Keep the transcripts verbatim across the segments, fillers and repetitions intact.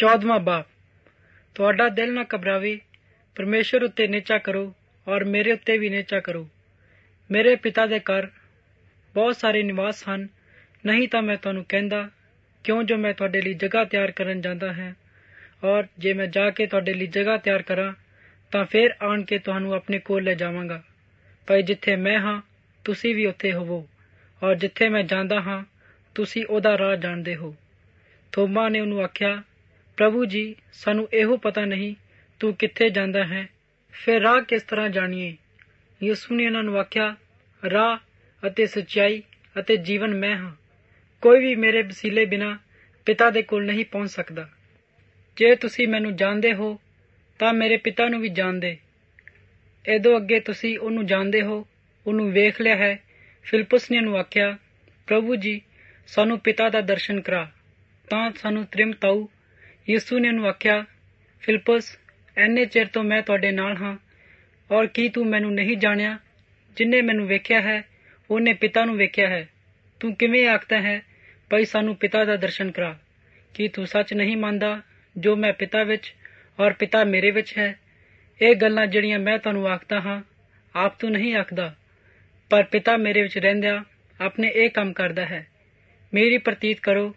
चौदहवां बाप। तुहाडा दिल ना घबरावे, परमेश्वर उत्ते नेचा करो और मेरे उत्ते भी नेचा करो। मेरे पिता दे घर बहुत सारे निवास ਹਨ, नहीं ਤਾਂ मैं ਤੁਹਾਨੂੰ ਕਹਿੰਦਾ, क्यों जो मैं ਤੁਹਾਡੇ ਲਈ जगह ਤਿਆਰ ਕਰਨ ਜਾਂਦਾ ਹਾਂ। और जे मैं जाके ਤੁਹਾਡੇ ਲਈ जगह ਤਿਆਰ ਕਰਾਂ ਤਾਂ ਫਿਰ ਆਣ ਕੇ ਤੁਹਾਨੂੰ ਆਪਣੇ ਕੋਲ ਲੈ ਜਾਵਾਂਗਾ। ਭਾਈ ਜਿੱਥੇ ਮੈਂ ਹਾਂ ਤੁਸੀਂ ਵੀ ਉੱਥੇ ਹੋਵੋ, ਔਰ ਜਿੱਥੇ ਮੈਂ ਜਾਂਦਾ ਹਾਂ ਤੁਸੀਂ ਉਹਦਾ ਰਾਹ ਜਾਣਦੇ ਹੋ। ਥੋਮਾ ਨੇ ਉਹਨੂੰ ਆਖਿਆ, ਪ੍ਰਭੂ ਜੀ, ਸਾਨੂੰ ਇਹੋ ਪਤਾ ਨਹੀਂ ਤੂੰ ਕਿੱਥੇ ਜਾਂਦਾ ਹੈ, ਫਿਰ ਰਾਹ ਕਿਸ ਤਰ੍ਹਾਂ ਜਾਣੀਏ। ਯਿਸੂ ਨੇ ਉਹਨਾਂ ਨੂੰ ਆਖਿਆ, ਰਾਹ ਅਤੇ ਸੱਚਾਈ ਅਤੇ ਜੀਵਨ ਮੈਂ ਹਾਂ। ਕੋਈ ਵੀ ਮੇਰੇ ਵਸੀਲੇ ਬਿਨਾਂ ਪਿਤਾ ਦੇ ਕੋਲ ਨਹੀਂ ਪਹੁੰਚ ਸਕਦਾ। ਜੇ ਤੁਸੀਂ ਮੈਨੂੰ ਜਾਣਦੇ ਹੋ ਤਾਂ ਮੇਰੇ ਪਿਤਾ ਨੂੰ ਵੀ ਜਾਣਦੇ। ਇਹਦੋਂ ਅੱਗੇ ਤੁਸੀਂ ਉਹਨੂੰ ਜਾਣਦੇ ਹੋ, ਉਹਨੂੰ ਵੇਖ ਲਿਆ ਹੈ। ਫਿਲਿਪਸ ਨੇ ਉਹਨੂੰ ਆਖਿਆ, ਪ੍ਰਭੂ ਜੀ, ਸਾਨੂੰ ਪਿਤਾ ਦਾ ਦਰਸ਼ਨ ਕਰਾ ਤਾਂ ਸਾਨੂੰ ਤ੍ਰਿਮਤ ਆਊ। ਯਿਸੂ ਨੇ ਉਹਨੂੰ ਆਖਿਆ, ਫਿਲਿਪਸ, ਇੰਨੇ ਚਿਰ ਤੋਂ ਮੈਂ ਤੁਹਾਡੇ ਨਾਲ ਹਾਂ, ਔਰ ਕੀ ਤੂੰ ਮੈਨੂੰ ਨਹੀਂ ਜਾਣਿਆ? ਜਿਹਨੇ ਮੈਨੂੰ ਵੇਖਿਆ ਹੈ ਉਹਨੇ ਪਿਤਾ ਨੂੰ ਵੇਖਿਆ ਹੈ। ਤੂੰ ਕਿਵੇਂ ਆਖਦਾ ਹੈ, ਭਾਈ ਸਾਨੂੰ ਪਿਤਾ ਦਾ ਦਰਸ਼ਨ ਕਰਾ? ਕੀ ਤੂੰ ਸੱਚ ਨਹੀਂ ਮੰਨਦਾ ਜੋ ਮੈਂ ਪਿਤਾ ਵਿੱਚ ਔਰ ਪਿਤਾ ਮੇਰੇ ਵਿੱਚ ਹੈ? ਇਹ ਗੱਲਾਂ ਜਿਹੜੀਆਂ ਮੈਂ ਤੁਹਾਨੂੰ ਆਖਦਾ ਹਾਂ ਆਪ ਤੂੰ ਨਹੀਂ ਆਖਦਾ, ਪਰ ਪਿਤਾ ਮੇਰੇ ਵਿੱਚ ਰਹਿੰਦਿਆਂ ਆਪਣੇ ਇਹ ਕੰਮ ਕਰਦਾ ਹੈ। ਮੇਰੀ ਪ੍ਰਤੀਤ ਕਰੋ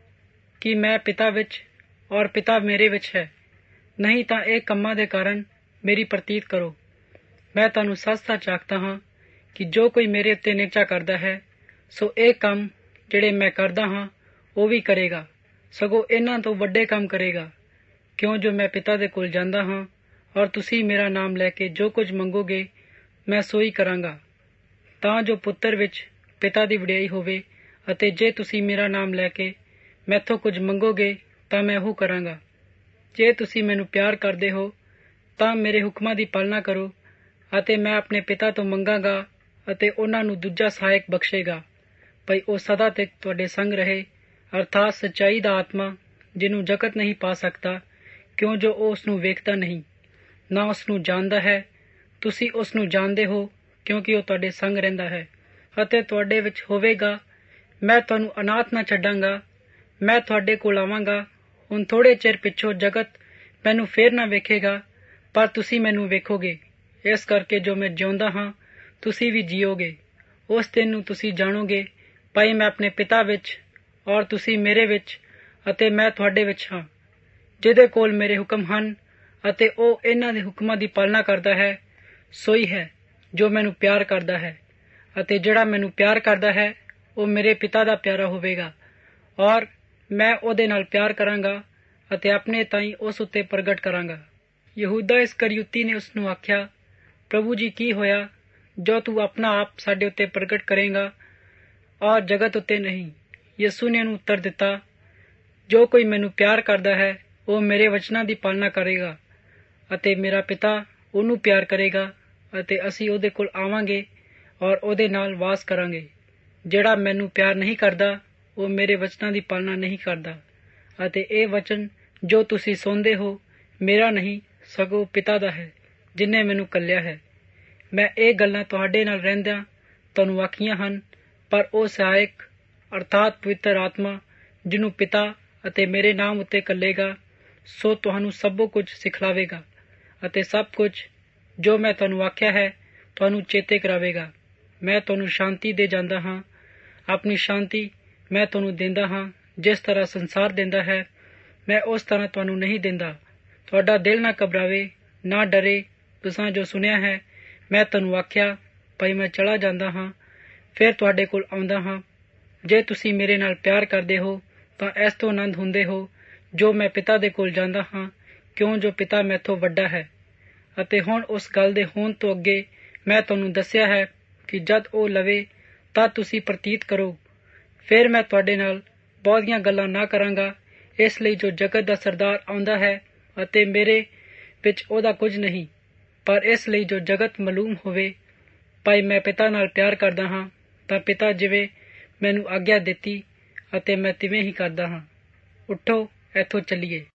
ਕਿ ਮੈਂ ਪਿਤਾ ਵਿੱਚ ਔਰ ਪਿਤਾ ਮੇਰੇ ਵਿੱਚ ਹੈ, ਨਹੀਂ ਤਾਂ ਇਹ ਕੰਮਾਂ ਦੇ ਕਾਰਨ ਮੇਰੀ ਪ੍ਰਤੀਤ ਕਰੋ। ਮੈਂ ਤੁਹਾਨੂੰ ਸੱਚ ਸੱਚ ਆਖਦਾ ਹਾਂ ਕਿ ਜੋ ਕੋਈ ਮੇਰੇ ਉੱਤੇ ਨਿਹਚਾ ਕਰਦਾ ਹੈ, ਸੋ ਇਹ ਕੰਮ ਜਿਹੜੇ ਮੈਂ ਕਰਦਾ ਹਾਂ ਉਹ ਵੀ ਕਰੇਗਾ, ਸਗੋਂ ਇਹਨਾਂ ਤੋਂ ਵੱਡੇ ਕੰਮ ਕਰੇਗਾ, ਕਿਉਂ ਜੋ ਮੈਂ ਪਿਤਾ ਦੇ ਕੋਲ ਜਾਂਦਾ ਹਾਂ। ਔਰ ਤੁਸੀਂ ਮੇਰਾ ਨਾਮ ਲੈ ਕੇ ਜੋ ਕੁਝ ਮੰਗੋਗੇ ਮੈਂ ਸੋਈ ਕਰਾਂਗਾ, ਤਾਂ ਜੋ ਪੁੱਤਰ ਵਿੱਚ ਪਿਤਾ ਦੀ ਵਡਿਆਈ ਹੋਵੇ। ਅਤੇ ਜੇ ਤੁਸੀਂ ਮੇਰਾ ਨਾਮ ਲੈ ਕੇ ਮੈਥੋਂ ਕੁਝ ਮੰਗੋਗੇ ਤਾਂ ਮੈਂ ਉਹ ਕਰਾਂਗਾ। ਜੇ ਤੁਸੀਂ ਮੈਨੂੰ ਪਿਆਰ ਕਰਦੇ ਹੋ ਤਾਂ ਮੇਰੇ ਹੁਕਮਾਂ ਦੀ ਪਾਲਣਾ ਕਰੋ, ਅਤੇ ਮੈਂ ਆਪਣੇ ਪਿਤਾ ਤੋਂ ਮੰਗਾਂਗਾ ਅਤੇ ਉਹਨਾਂ ਨੂੰ ਦੂਜਾ ਸਹਾਇਕ ਬਖਸ਼ੇਗਾ, ਭਈ ਉਹ ਸਦਾ ਤੱਕ ਤੁਹਾਡੇ ਸੰਗ ਰਹੇ, ਅਰਥਾਤ ਸੱਚਾਈ ਦਾ ਆਤਮਾ, ਜਿਹਨੂੰ ਜਗਤ ਨਹੀਂ ਪਾ ਸਕਦਾ, ਕਿਉਂ ਜੋ ਉਹ ਉਸਨੂੰ ਵੇਖਦਾ ਨਹੀਂ ਨਾ ਉਸਨੂੰ ਜਾਣਦਾ ਹੈ। ਤੁਸੀਂ ਉਸਨੂੰ ਜਾਣਦੇ ਹੋ ਕਿਉਂਕਿ ਉਹ ਤੁਹਾਡੇ ਸੰਗ ਰਹਿੰਦਾ ਹੈ ਅਤੇ ਤੁਹਾਡੇ ਵਿੱਚ ਹੋਵੇਗਾ। ਮੈਂ ਤੁਹਾਨੂੰ ਅਨਾਥ ਨਾ ਛੱਡਾਂਗਾ, ਮੈਂ ਤੁਹਾਡੇ ਕੋਲ ਆਵਾਂਗਾ। ਹੁਣ ਥੋੜ੍ਹੇ ਚਿਰ ਪਿੱਛੋਂ ਜਗਤ ਮੈਨੂੰ ਫੇਰ ਨਾ ਵੇਖੇਗਾ, ਪਰ ਤੁਸੀਂ ਮੈਨੂੰ ਵੇਖੋਗੇ, ਇਸ ਕਰਕੇ ਜੋ ਮੈਂ ਜਿਉਂਦਾ ਹਾਂ ਤੁਸੀਂ ਵੀ ਜੀਓਗੇ। ਉਸ ਦਿਨ ਨੂੰ ਤੁਸੀਂ ਜਾਣੋਗੇ, ਭਾਈ ਮੈਂ ਆਪਣੇ ਪਿਤਾ ਵਿੱਚ ਔਰ ਤੁਸੀਂ ਮੇਰੇ ਵਿੱਚ ਅਤੇ ਮੈਂ ਤੁਹਾਡੇ ਵਿੱਚ ਹਾਂ। ਜਿਹਦੇ ਕੋਲ ਮੇਰੇ ਹੁਕਮ ਹਨ ਅਤੇ ਉਹ ਇਹਨਾਂ ਦੇ ਹੁਕਮਾਂ ਦੀ ਪਾਲਣਾ ਕਰਦਾ ਹੈ, ਸੋਈ ਹੈ ਜੋ ਮੈਨੂੰ ਪਿਆਰ ਕਰਦਾ ਹੈ, ਅਤੇ ਜਿਹੜਾ ਮੈਨੂੰ ਪਿਆਰ ਕਰਦਾ ਹੈ ਉਹ ਮੇਰੇ ਪਿਤਾ ਦਾ ਪਿਆਰਾ ਹੋਵੇਗਾ, ਔਰ ਮੈਂ ਉਹਦੇ ਨਾਲ ਪਿਆਰ ਕਰਾਂਗਾ ਅਤੇ ਆਪਣੇ ਤਾਈਂ ਉਸ ਉੱਤੇ ਪ੍ਰਗਟ ਕਰਾਂਗਾ। ਯਹੂਦਾ ਇਸਕਰਿਓਤੀ ਨੇ ਉਸ ਨੂੰ ਆਖਿਆ, ਪ੍ਰਭੂ ਜੀ, ਕੀ ਹੋਇਆ ਜੋ ਤੂੰ ਆਪਣਾ ਆਪ ਸਾਡੇ ਉੱਤੇ ਪ੍ਰਗਟ ਕਰੇਂਗਾ ਔਰ ਜਗਤ ਉੱਤੇ ਨਹੀਂ? ਯਿਸੂ ਨੇ ਉਹਨੂੰ ਉੱਤਰ ਦਿੱਤਾ, ਜੋ ਕੋਈ ਮੈਨੂੰ ਪਿਆਰ ਕਰਦਾ ਹੈ ਉਹ ਮੇਰੇ ਵਚਨਾਂ ਦੀ ਪਾਲਣਾ ਕਰੇਗਾ, ਅਤੇ ਮੇਰਾ ਪਿਤਾ ਉਹਨੂੰ ਪਿਆਰ ਕਰੇਗਾ ਅਤੇ ਅਸੀਂ ਉਹਦੇ ਕੋਲ ਆਵਾਂਗੇ ਔਰ ਉਹਦੇ ਨਾਲ ਵਾਸ ਕਰਾਂਗੇ। ਜਿਹੜਾ ਮੈਨੂੰ ਪਿਆਰ ਨਹੀਂ ਕਰਦਾ ਉਹ ਮੇਰੇ ਵਚਨਾਂ ਦੀ ਪਾਲਣਾ ਨਹੀਂ ਕਰਦਾ, ਅਤੇ ਇਹ ਵਚਨ ਜੋ ਤੁਸੀਂ ਸੁਣਦੇ ਹੋ ਮੇਰਾ ਨਹੀਂ ਸਗੋਂ ਪਿਤਾ ਦਾ ਹੈ, ਜਿਹਨੇ ਮੈਨੂੰ ਘੱਲਿਆ ਹੈ। ਮੈਂ ਇਹ ਗੱਲਾਂ ਤੁਹਾਡੇ ਨਾਲ ਰਹਿੰਦਿਆਂ ਤੁਹਾਨੂੰ ਆਖੀਆਂ ਹਨ, ਪਰ ਉਹ ਸਹਾਇਕ ਅਰਥਾਤ ਪਵਿੱਤਰ ਆਤਮਾ, ਜਿਹਨੂੰ ਪਿਤਾ ਅਤੇ ਮੇਰੇ ਨਾਮ ਉੱਤੇ ਘੱਲੇਗਾ, ਸੋ ਤੁਹਾਨੂੰ ਸਭੋ ਕੁਝ ਸਿਖਲਾਵੇਗਾ ਅਤੇ ਸਭ ਕੁਝ ਜੋ ਮੈਂ ਤੁਹਾਨੂੰ ਆਖਿਆ ਹੈ ਤੁਹਾਨੂੰ ਚੇਤੇ ਕਰਾਵੇਗਾ। ਮੈਂ ਤੁਹਾਨੂੰ ਸ਼ਾਂਤੀ ਦੇ ਜਾਂਦਾ ਹਾਂ, ਆਪਣੀ ਸ਼ਾਂਤੀ ਮੈਂ ਤੁਹਾਨੂੰ ਦਿੰਦਾ ਹਾਂ। ਜਿਸ ਤਰ੍ਹਾਂ ਸੰਸਾਰ ਦਿੰਦਾ ਹੈ ਮੈਂ ਉਸ ਤਰ੍ਹਾਂ ਤੁਹਾਨੂੰ ਨਹੀਂ ਦਿੰਦਾ। ਤੁਹਾਡਾ ਦਿਲ ਨਾ ਘਬਰਾਵੇ, ਨਾ ਡਰੇ। ਤੁਸਾਂ ਜੋ ਸੁਣਿਆ ਹੈ ਮੈਂ ਤੁਹਾਨੂੰ ਆਖਿਆ, ਭਾਈ ਮੈਂ ਚਲਾ ਜਾਂਦਾ ਹਾਂ, ਫਿਰ ਤੁਹਾਡੇ ਕੋਲ ਆਉਂਦਾ ਹਾਂ। ਜੇ ਤੁਸੀਂ ਮੇਰੇ ਨਾਲ ਪਿਆਰ ਕਰਦੇ ਹੋ ਤਾਂ ਇਸ ਤੋਂ ਆਨੰਦ ਹੁੰਦੇ ਹੋ ਜੋ ਮੈਂ ਪਿਤਾ ਦੇ ਕੋਲ ਜਾਂਦਾ ਹਾਂ, ਕਿਉਂ ਜੋ ਪਿਤਾ ਮੈਥੋਂ ਵੱਡਾ ਹੈ। ਅਤੇ ਹੁਣ ਉਸ ਗੱਲ ਦੇ ਹੋਣ ਤੋਂ ਅੱਗੇ ਮੈਂ ਤੁਹਾਨੂੰ ਦੱਸਿਆ ਹੈ ਕਿ ਜਦ ਉਹ ਲਵੇ ਤਾਂ ਤੁਸੀਂ ਪ੍ਰਤੀਤ ਕਰੋ। ਫਿਰ ਮੈਂ ਤੁਹਾਡੇ ਨਾਲ ਬਹੁਤੀਆਂ ਗੱਲਾਂ ਨਾ ਕਰਾਂਗਾ, ਇਸ ਲਈ ਜੋ ਜਗਤ ਦਾ ਸਰਦਾਰ ਆਉਂਦਾ ਹੈ ਅਤੇ ਮੇਰੇ ਵਿੱਚ ਉਹਦਾ ਕੁਝ ਨਹੀਂ, ਪਰ ਇਸ ਲਈ ਜੋ ਜਗਤ ਮਾਲੂਮ ਹੋਵੇ। ਭਾਈ ਮੈਂ ਪਿਤਾ ਨਾਲ ਪਿਆਰ ਕਰਦਾ ਹਾਂ ਤਾਂ ਪਿਤਾ ਜਿਵੇਂ ਮੈਨੂੰ ਆਗਿਆ ਦਿੱਤੀ ਅਤੇ ਮੈਂ ਤਿਵੇਂ ਹੀ ਕਰਦਾ ਹਾਂ। ਉੱਠੋ, ਇੱਥੋਂ ਚੱਲੀਏ।